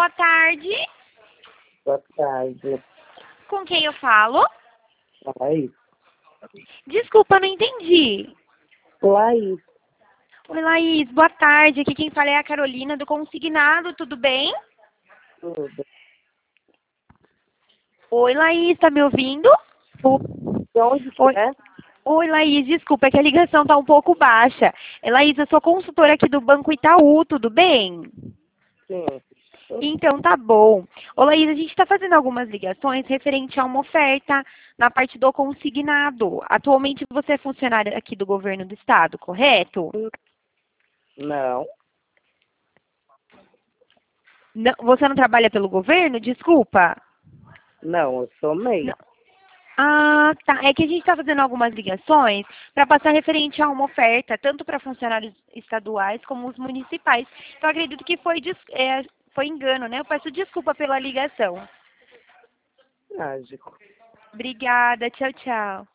boa tarde. Boa tarde. Com quem eu falo? Laís. Desculpa, não entendi. Laís. Oi, Laís, boa tarde. Aqui quem fala é a Carolina do Consignado, tudo bem? Tudo. Oi, Laís, tá me ouvindo? De onde que Oi. é? Oi, Laís, desculpa, é que a ligação tá um pouco baixa. Laís, eu sou consultora aqui do Banco Itaú, tudo bem? Sim. Então, tá bom. Ô, Laís, a gente está fazendo algumas ligações referente a uma oferta na parte do consignado. Atualmente você é funcionária aqui do governo do estado, correto? Não. Você não trabalha pelo governo? Desculpa. Não, eu sou MEI. Não. Ah, tá. É que a gente está fazendo algumas ligações para passar referente a uma oferta, tanto para funcionários estaduais como os municipais. Então, acredito que foi engano, né? Eu peço desculpa pela ligação. Mágico. Obrigada. Tchau, tchau.